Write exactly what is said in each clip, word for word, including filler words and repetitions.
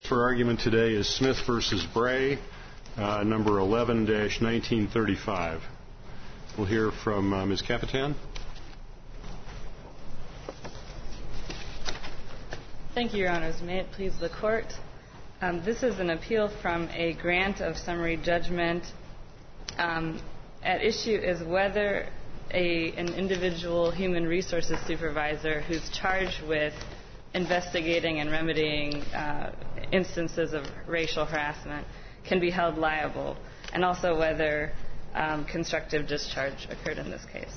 For argument today is Smith v. Bray, uh, number eleven dash nineteen thirty-five. We'll hear from uh, Miz Capitan. Thank you, Your Honors. May it please the Court. Um, this is an appeal from a grant of summary judgment. Um, at issue is whether a, an individual human resources supervisor who's charged with investigating and remedying uh, instances of racial harassment can be held liable, and also whether um, constructive discharge occurred in this case.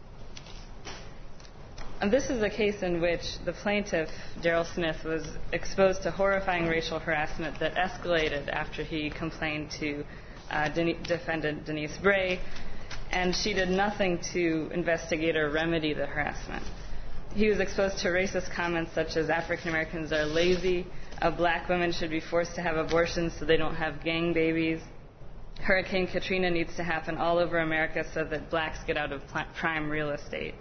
And this is a case in which the plaintiff, Daryl Smith, was exposed to horrifying racial harassment that escalated after he complained to uh, Den- defendant Denise Bray, and she did nothing to investigate or remedy the harassment. He was exposed to racist comments such as African Americans are lazy, uh, black women should be forced to have abortions so they don't have gang babies, Hurricane Katrina needs to happen all over America so that blacks get out of pl- prime real estate.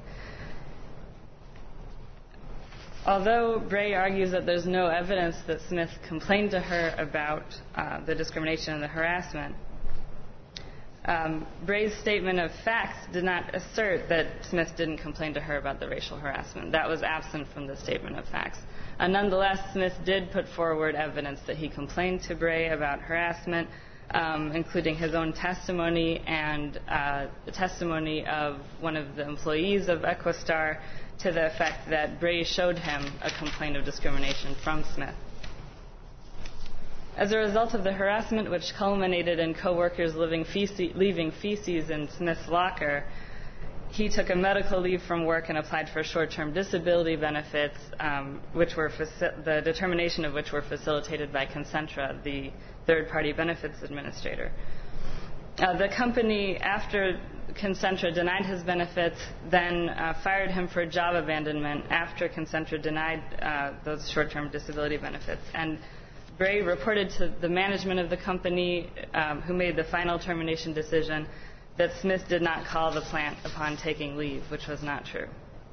Although Bray argues that there's no evidence that Smith complained to her about uh, the discrimination and the harassment, Um, Bray's statement of facts did not assert that Smith didn't complain to her about the racial harassment. That was absent from the statement of facts. Uh, nonetheless, Smith did put forward evidence that he complained to Bray about harassment, um, including his own testimony and uh, the testimony of one of the employees of Equistar to the effect that Bray showed him a complaint of discrimination from Smith. As a result of the harassment, which culminated in co-workers leaving feces, leaving feces in Smith's locker, he took a medical leave from work and applied for short-term disability benefits, um, which were faci- the determination of which were facilitated by Concentra, the third-party benefits administrator. Uh, the company, after Concentra denied his benefits, then uh, fired him for job abandonment after Concentra denied uh, those short-term disability benefits. And Bray reported to the management of the company, um, who made the final termination decision, that Smith did not call the plant upon taking leave, which was not true.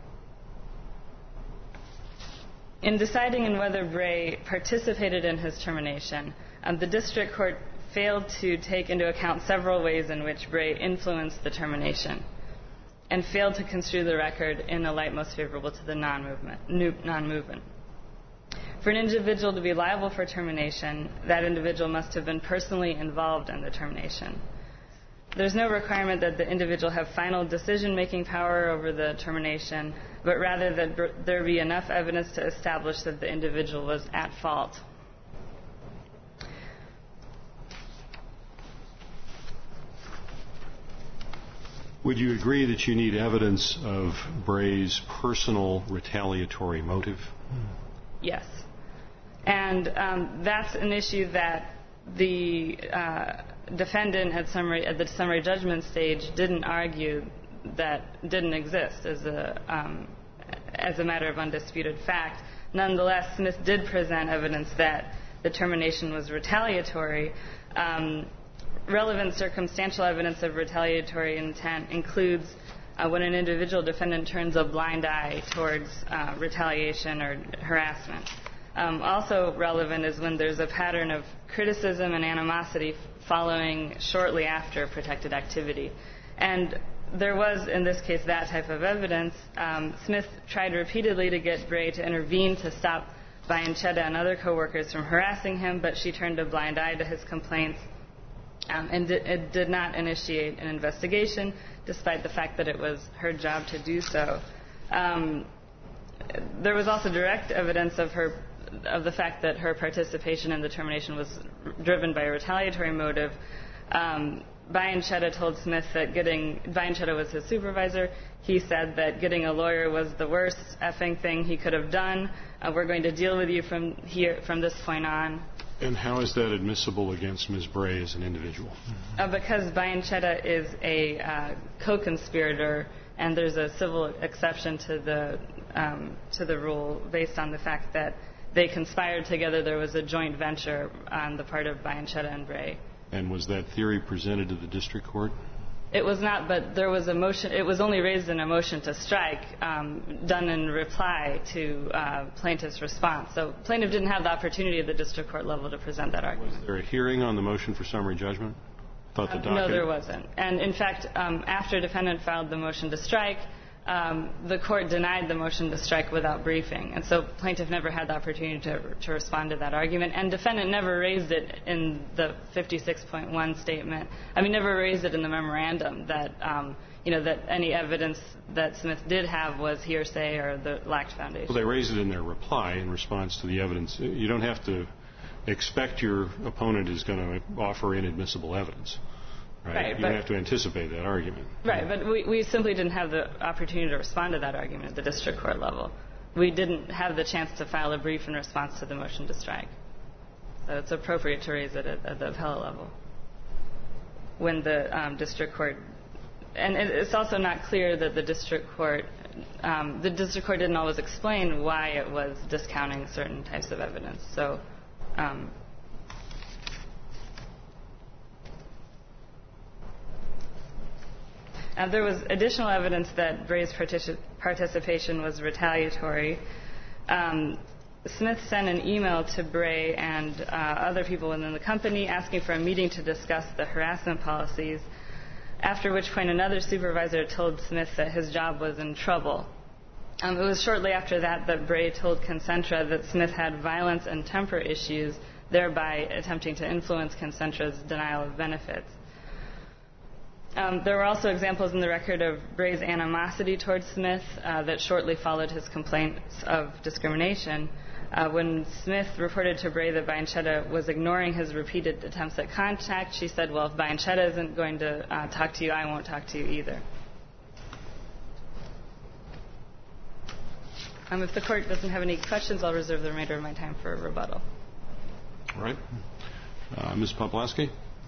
In deciding on whether Bray participated in his termination, um, the district court failed to take into account several ways in which Bray influenced the termination and failed to construe the record in a light most favorable to the non-movement, non-movement. For an individual to be liable for termination, that individual must have been personally involved in the termination. There's no requirement that the individual have final decision-making power over the termination, but rather that there be enough evidence to establish that the individual was at fault. Would you agree that you need evidence of Bray's personal retaliatory motive? Yes. And um, that's an issue that the uh, defendant at, summary, at the summary judgment stage didn't argue that didn't exist as a, um, as a matter of undisputed fact. Nonetheless, Smith did present evidence that the termination was retaliatory. Um, relevant circumstantial evidence of retaliatory intent includes uh, when an individual defendant turns a blind eye towards uh, retaliation or harassment. Um, also relevant is when there's a pattern of criticism and animosity following shortly after protected activity. And there was, in this case, that type of evidence. Um, Smith tried repeatedly to get Bray to intervene to stop Bianchetta and other coworkers from harassing him, but she turned a blind eye to his complaints um, and di- it did not initiate an investigation, despite the fact that it was her job to do so. Um, there was also direct evidence of her of the fact that her participation in the termination was driven by a retaliatory motive. Um, Bianchetta told Smith that getting, Bianchetta was his supervisor, he said that getting a lawyer was the worst effing thing he could have done. Uh, we're going to deal with you from here, from this point on. And how is that admissible against Miz Bray as an individual? Uh, because Bianchetta is a uh, co-conspirator, and there's a civil exception to the um, to the rule based on the fact that they conspired together. There was a joint venture on the part of Bianchetta and Bray. And was that theory presented to the district court? It was not, but there was a motion. It was only raised in a motion to strike, um, done in reply to uh, plaintiff's response. So plaintiff didn't have the opportunity at the district court level to present that argument. Was there a hearing on the motion for summary judgment? Thought the Uh, docket... no, there wasn't. And in fact, um, after defendant filed the motion to strike, um, the court denied the motion to strike without briefing. And so plaintiff never had the opportunity to, to respond to that argument. And defendant never raised it in the fifty-six point one statement. I mean, never raised it in the memorandum that, um, you know, that any evidence that Smith did have was hearsay or the lacked foundation. Well, they raised it in their reply in response to the evidence. You don't have to expect your opponent is going to offer inadmissible evidence. Right. Right, you but, have to anticipate that argument. Right, but we, we simply didn't have the opportunity to respond to that argument at the district court level. We didn't have the chance to file a brief in response to the motion to strike. So it's appropriate to raise it at, at the appellate level when the um, district court, and it's also not clear that the district court, um, the district court didn't always explain why it was discounting certain types of evidence. So. Um, Uh, there was additional evidence that Bray's partic- participation was retaliatory. Um, Smith sent an email to Bray and uh, other people within the company asking for a meeting to discuss the harassment policies, after which point another supervisor told Smith that his job was in trouble. Um, it was shortly after that that Bray told Concentra that Smith had violence and temper issues, thereby attempting to influence Concentra's denial of benefits. Um, there were also examples in the record of Bray's animosity towards Smith uh, that shortly followed his complaints of discrimination. Uh, when Smith reported to Bray that Bianchetta was ignoring his repeated attempts at contact, she said, well, if Bianchetta isn't going to uh, talk to you, I won't talk to you either. Um, if the court doesn't have any questions, I'll reserve the remainder of my time for a rebuttal. All right. Uh, Miz Poplawski?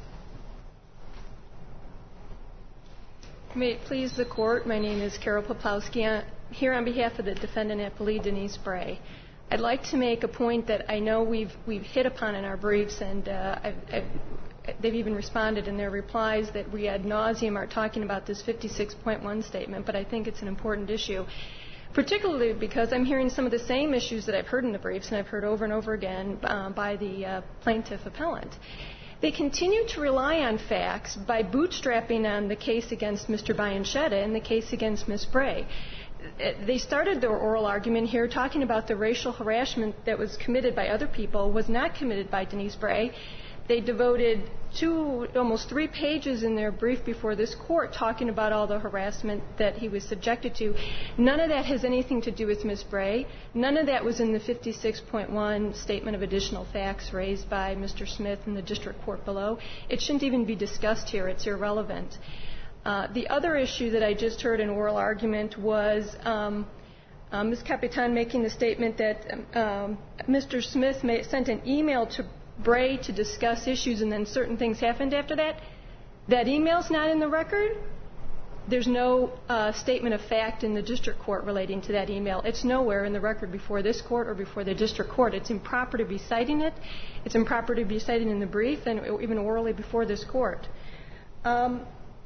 May it please the Court, my name is Carol Poplawski. I'm here on behalf of the defendant appellee, Denise Bray. I'd like to make a point that I know we've we've hit upon in our briefs, and uh, I've, I've, they've even responded in their replies that we ad nauseum are talking about this fifty-six point one statement, but I think it's an important issue, particularly because I'm hearing some of the same issues that I've heard in the briefs and I've heard over and over again uh, by the uh, plaintiff appellant. They continue to rely on facts by bootstrapping on the case against Mister Bianchetta and the case against Miz Bray. They started their oral argument here talking about the racial harassment that was committed by other people was not committed by Denise Bray. They devoted two, almost three pages in their brief before this court talking about all the harassment that he was subjected to. None of that has anything to do with Miz Bray. None of that was in the fifty-six point one statement of additional facts raised by Mister Smith in the district court below. It shouldn't even be discussed here. It's irrelevant. Uh, the other issue that I just heard in oral argument was um, uh, Miz Capitan making the statement that um, Mister Smith may, sent an email to Bray to discuss issues and then certain things happened after that. That email's not in the record. There's no uh, statement of fact in the district court relating to that email. It's nowhere in the record before this court or before the district court. It's improper to be citing it. It's improper to be cited in the brief and even orally before this court. Um,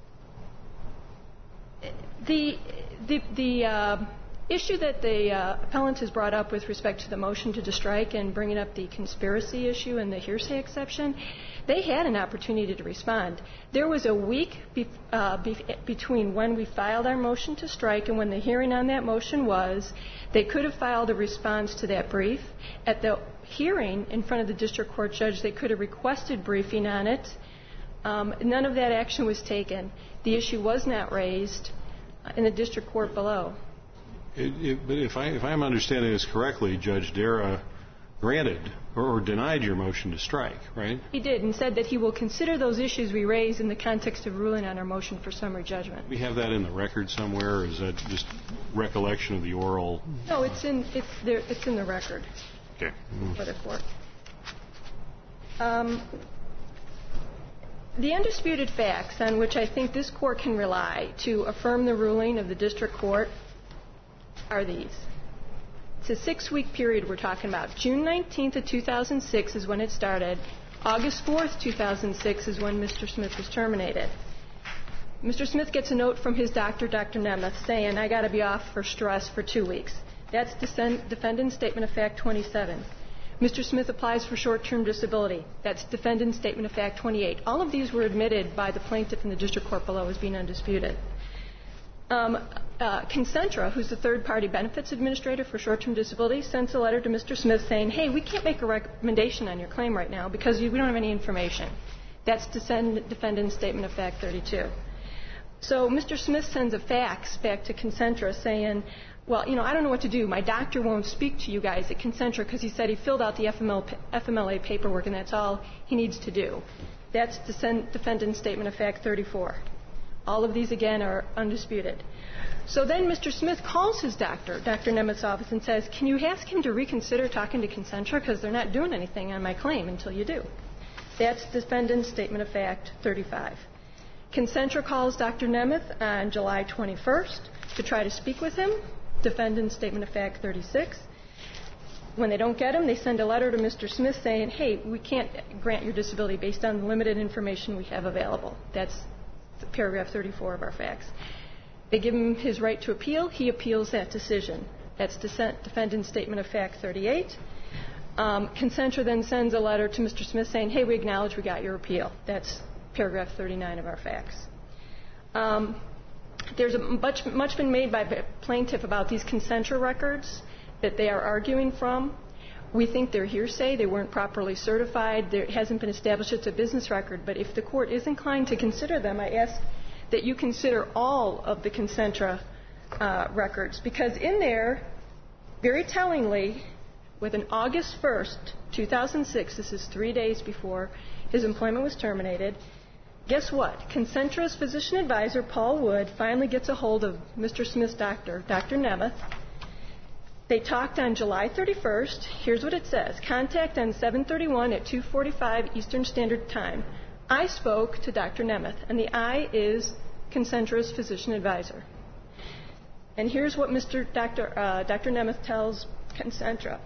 the the, the uh, issue that the uh, appellant has brought up with respect to the motion to strike and bringing up the conspiracy issue and the hearsay exception, they had an opportunity to respond. There was a week be, uh, be, between when we filed our motion to strike and when the hearing on that motion was. They could have filed a response to that brief. At the hearing in front of the district court judge, they could have requested briefing on it. Um, none of that action was taken. The issue was not raised in the district court below. It, it, but if, I, if I'm understanding this correctly, Judge Dara granted or, or denied your motion to strike, right? He did, and said that he will consider those issues we raised in the context of ruling on our motion for summary judgment. We have that in the record somewhere, or is that just recollection of the oral? No, it's in it's there. It's in the record. Okay. For the court. Um, the undisputed facts on which I think this court can rely to affirm the ruling of the district court are these. It's a six-week period we're talking about. June nineteenth of two thousand six is when it started. August fourth, two thousand six is when Mister Smith was terminated. Mister Smith gets a note from his doctor, Doctor Nemeth, saying, I got to be off for stress for two weeks. That's defendant's statement of fact twenty-seven. Mister Smith applies for short-term disability. That's defendant's statement of fact twenty-eight. All of these were admitted by the plaintiff in the district court below as being undisputed. Um, uh, Concentra, who's the third-party benefits administrator for short-term disability, sends a letter to Mister Smith saying, hey, we can't make a recommendation on your claim right now because we don't have any information. That's defendant's statement of fact thirty-two. So Mister Smith sends a fax back to Concentra saying, well, you know, I don't know what to do. My doctor won't speak to you guys at Concentra because he said he filled out the F M L A paperwork and that's all he needs to do. That's defendant's statement of fact thirty-four. All of these, again, are undisputed. So then Mister Smith calls his doctor, Doctor Nemeth's office, and says, can you ask him to reconsider talking to Concentra because they're not doing anything on my claim until you do. That's defendant's statement of fact thirty-five. Concentra calls Doctor Nemeth on July twenty-first to try to speak with him. Defendant's statement of fact thirty-six. When they don't get him, they send a letter to Mister Smith saying, hey, we can't grant your disability based on the limited information we have available. That's paragraph thirty-four of our fax. They give him his right to appeal. He appeals that decision. That's defendant's statement of fact thirty-eight. Um, Concentra then sends a letter to Mister Smith saying, hey, we acknowledge we got your appeal. That's paragraph thirty-nine of our fax. Um, There's a much, much been made by the plaintiff about these Concentra records that they are arguing from. We think they're hearsay. They weren't properly certified. There hasn't been established it's a business record. But if the court is inclined to consider them, I ask that you consider all of the Concentra uh, records. Because in there, very tellingly, with an August first, two thousand six, this is three days before his employment was terminated, guess what? Concentra's physician advisor, Paul Wood, finally gets a hold of Mister Smith's doctor, Doctor Nemeth. They talked on July thirty-first. Here's what it says. Contact on seven thirty-one at two forty-five Eastern Standard Time. I spoke to Doctor Nemeth, and the I is Concentra's physician advisor. And here's what Mister Doctor Uh, Doctor Nemeth tells Concentra.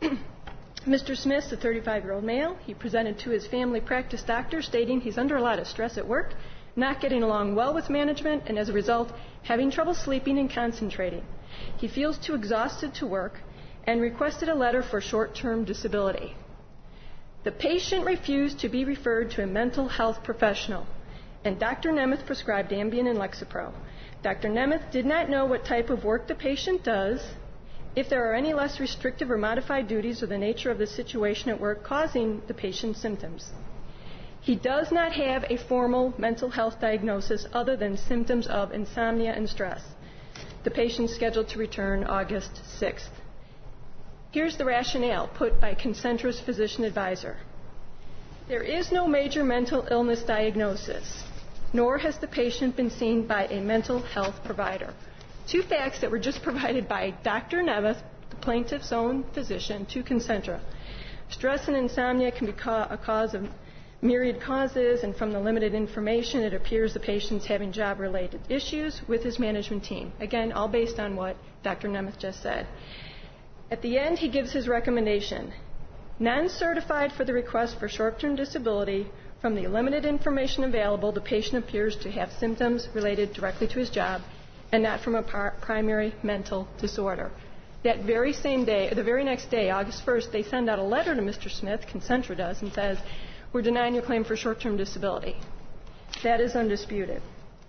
Mister Smith's a thirty-five-year-old male. He presented to his family practice doctor stating he's under a lot of stress at work, not getting along well with management, and as a result, having trouble sleeping and concentrating. He feels too exhausted to work and requested a letter for short-term disability. The patient refused to be referred to a mental health professional, and Doctor Nemeth prescribed Ambien and Lexapro. Doctor Nemeth did not know what type of work the patient does, if there are any less restrictive or modified duties or the nature of the situation at work causing the patient's symptoms. He does not have a formal mental health diagnosis other than symptoms of insomnia and stress. The patient is scheduled to return August sixth. Here's the rationale put by Concentra's physician advisor. There is no major mental illness diagnosis, nor has the patient been seen by a mental health provider. Two facts that were just provided by Doctor Nemeth, the plaintiff's own physician, to Concentra. Stress and insomnia can be ca- a cause of myriad causes, and from the limited information, it appears the patient's having job-related issues with his management team. Again, all based on what Doctor Nemeth just said. At the end, he gives his recommendation. Non-certified for the request for short-term disability, from the limited information available, the patient appears to have symptoms related directly to his job and not from a par- primary mental disorder. That very same day, the very next day, August first, they send out a letter to Mister Smith, Concentra does, and says, we're denying your claim for short-term disability. That is undisputed.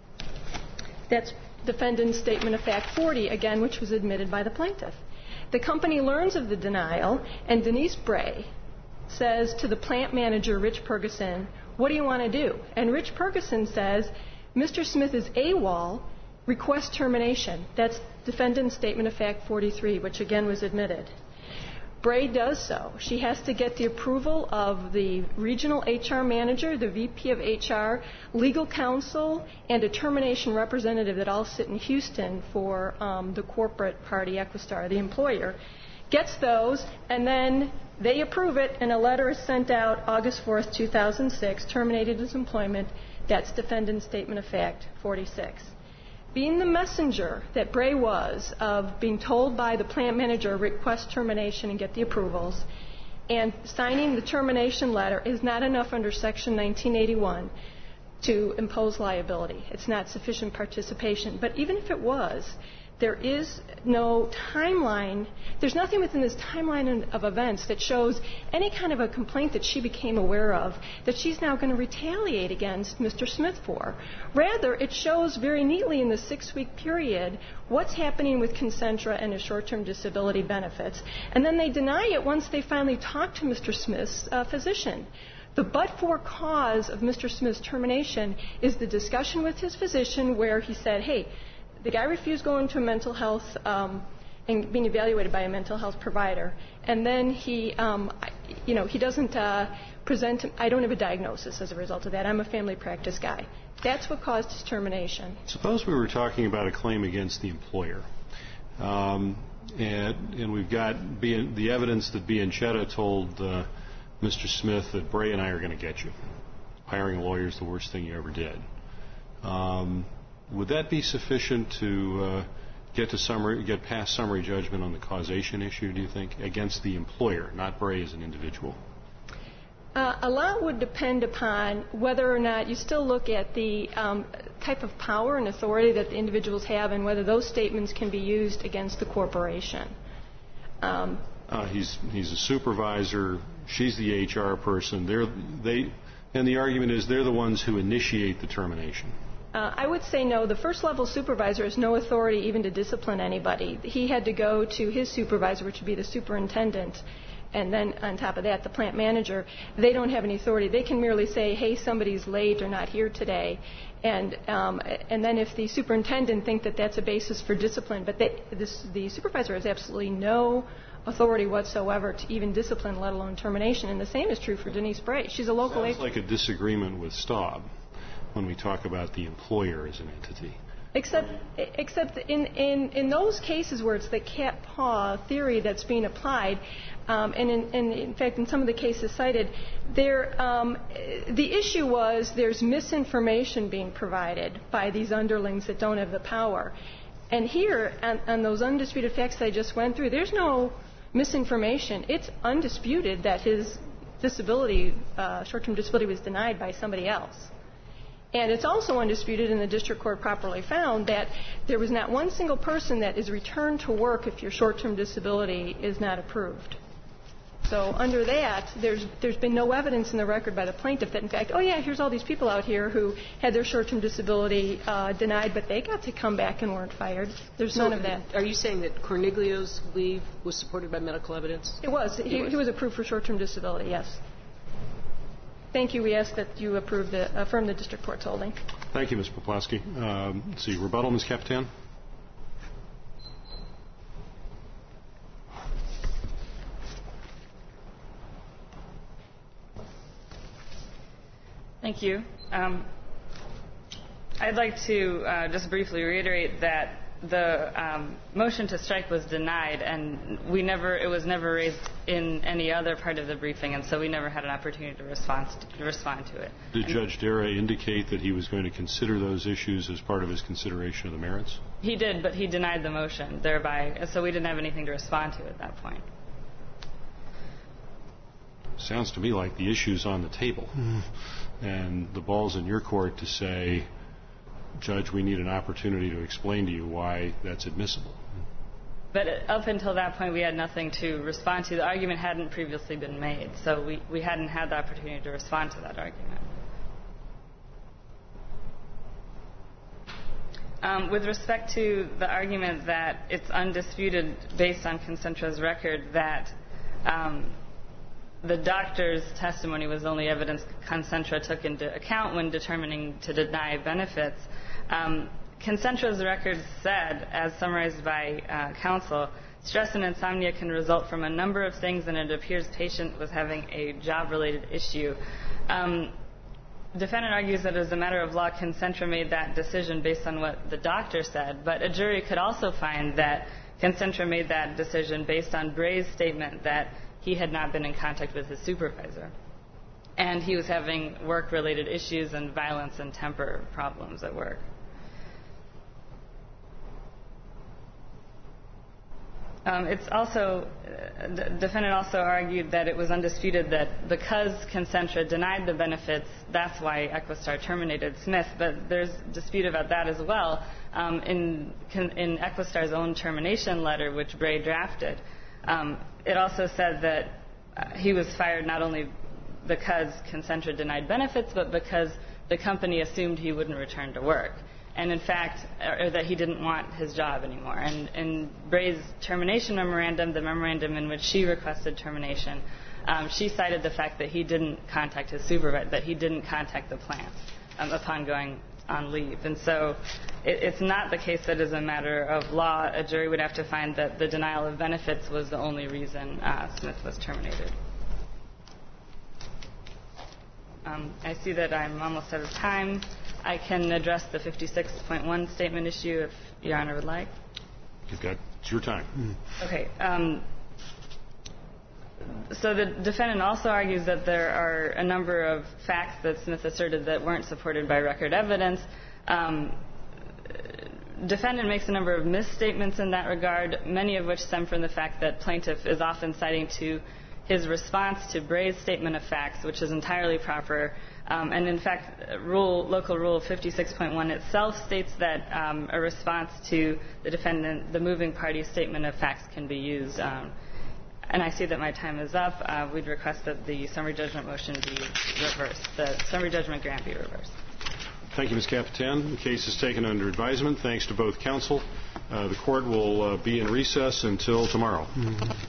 That's defendant's statement of fact forty, again, which was admitted by the plaintiff. The company learns of the denial, and Denise Bray says to the plant manager, Rich Pergerson, what do you want to do? And Rich Pergerson says, Mister Smith is AWOL, request termination. That's defendant's statement of fact forty-three, which again was admitted. Bray does so. She has to get the approval of the regional H R manager, the V P of H R, legal counsel, and a termination representative that all sit in Houston for um, the corporate party, Equistar, the employer. Gets those, and then they approve it, and a letter is sent out August fourth, two thousand six, terminated his employment. That's defendant's statement of fact forty-six. Being the messenger that Bray was of being told by the plant manager request termination and get the approvals, and signing the termination letter is not enough under Section nineteen eighty-one. to impose liability. It's not sufficient participation. But even if it was, there is no timeline. There's nothing within this timeline of events that shows any kind of a complaint that she became aware of that she's now going to retaliate against Mister Smith for. Rather, it shows very neatly in the six-week period what's happening with Concentra and his short-term disability benefits. And then they deny it once they finally talk to Mister Smith's uh, physician. The but-for cause of Mister Smith's termination is the discussion with his physician where he said, hey, the guy refused going to a mental health um, and being evaluated by a mental health provider. And then he, um, you know, he doesn't uh, present, I don't have a diagnosis as a result of that. I'm a family practice guy. That's what caused his termination. Suppose we were talking about a claim against the employer. Um, and, and we've got B- the evidence that Bianchetta told uh, Mister Smith that Bray and I are going to get you. Hiring a lawyer is the worst thing you ever did. Um, would that be sufficient to uh, get to summary, get past summary judgment on the causation issue, do you think, against the employer, not Bray as an individual? Uh, a lot would depend upon whether or not you still look at the um, type of power and authority that the individuals have and whether those statements can be used against the corporation. Um, uh, he's he's a supervisor. She's the H R person. They're, they, and the argument is they're the ones who initiate the termination. Uh, I would say no. The first level supervisor has no authority even to discipline anybody. He had to go to his supervisor, which would be the superintendent, and then on top of that, the plant manager. They don't have any authority. They can merely say, hey, somebody's late or not here today. And um, and then if the superintendent think that that's a basis for discipline, but they, this, the supervisor has absolutely no authority whatsoever to even discipline, let alone termination. And the same is true for Denise Bray. She's a local Sounds H- like a disagreement with Staub when we talk about the employer as an entity. Except, except in, in, in those cases where it's the cat-paw theory that's being applied, um, and, in, and in fact in some of the cases cited, there, um, the issue was there's misinformation being provided by these underlings that don't have the power. And here, on, on those undisputed facts that I just went through, there's no misinformation. It's undisputed that his disability, uh, short-term disability, was denied by somebody else. And it's also undisputed, and the district court properly found, that there was not one single person that is returned to work if your short-term disability is not approved. So under that, there's there's been no evidence in the record by the plaintiff that, in fact, oh, yeah, here's all these people out here who had their short-term disability uh, denied, but they got to come back and weren't fired. There's so none of that. Are you saying that Corniglio's leave was supported by medical evidence? It was. He, was. he was approved for short-term disability, yes. Thank you. We ask that you approve the, affirm the district court's holding. Thank you, Miz Poplawski. Um, let's see, rebuttal, Miz Capitan. Thank you. Um, I'd like to uh, just briefly reiterate that the um, motion to strike was denied, and we never, it was never raised in any other part of the briefing, and so we never had an opportunity to respond to, to, respond to it. Did and Judge Dara indicate that he was going to consider those issues as part of his consideration of the merits? He did, but he denied the motion, thereby, so we didn't have anything to respond to at that point. Sounds to me like the issue's on the table, and the ball's in your court to say, Judge, we need an opportunity to explain to you why that's admissible. But up until that point, we had nothing to respond to. The argument hadn't previously been made, so we, we hadn't had the opportunity to respond to that argument. Um, with respect to the argument that it's undisputed based on Concentra's record that um, the doctor's testimony was only evidence Concentra took into account when determining to deny benefits, Um, Concentra's record said, as summarized by uh, counsel, stress and insomnia can result from a number of things, and it appears patient was having a job-related issue. Um, defendant argues that as a matter of law, Concentra made that decision based on what the doctor said, but a jury could also find that Concentra made that decision based on Bray's statement that he had not been in contact with his supervisor, and he was having work-related issues and violence and temper problems at work. Um, it's also, uh, the defendant also argued that it was undisputed that because Concentra denied the benefits, that's why Equistar terminated Smith. But there's dispute about that as well. Um, in, in Equistar's own termination letter, which Bray drafted, um, it also said that uh, he was fired not only because Concentra denied benefits, but because the company assumed he wouldn't return to work. And in fact, or that he didn't want his job anymore. And in Bray's termination memorandum, the memorandum in which she requested termination, um, she cited the fact that he didn't contact his supervisor, that he didn't contact the plant um, upon going on leave. And so it, it's not the case that as a matter of law, a jury would have to find that the denial of benefits was the only reason uh, Smith was terminated. Um, I see that I'm almost out of time. I can address the fifty-six point one statement issue if Your Honor would like. You've got, it's your time. Mm. Okay. Um, so the defendant also argues that there are a number of facts that Smith asserted that weren't supported by record evidence. Um, defendant makes a number of misstatements in that regard, many of which stem from the fact that plaintiff is often citing to his response to Bray's statement of facts, which is entirely proper. Um, and in fact, rule, local rule fifty-six point one itself states that um, a response to the defendant, the moving party's statement of facts can be used. Um, and I see that my time is up. Uh, we'd request that the summary judgment motion be reversed, the summary judgment grant be reversed. Thank you, Miz Capitan. The case is taken under advisement. Thanks to both counsel. Uh, the court will uh, be in recess until tomorrow. Mm-hmm.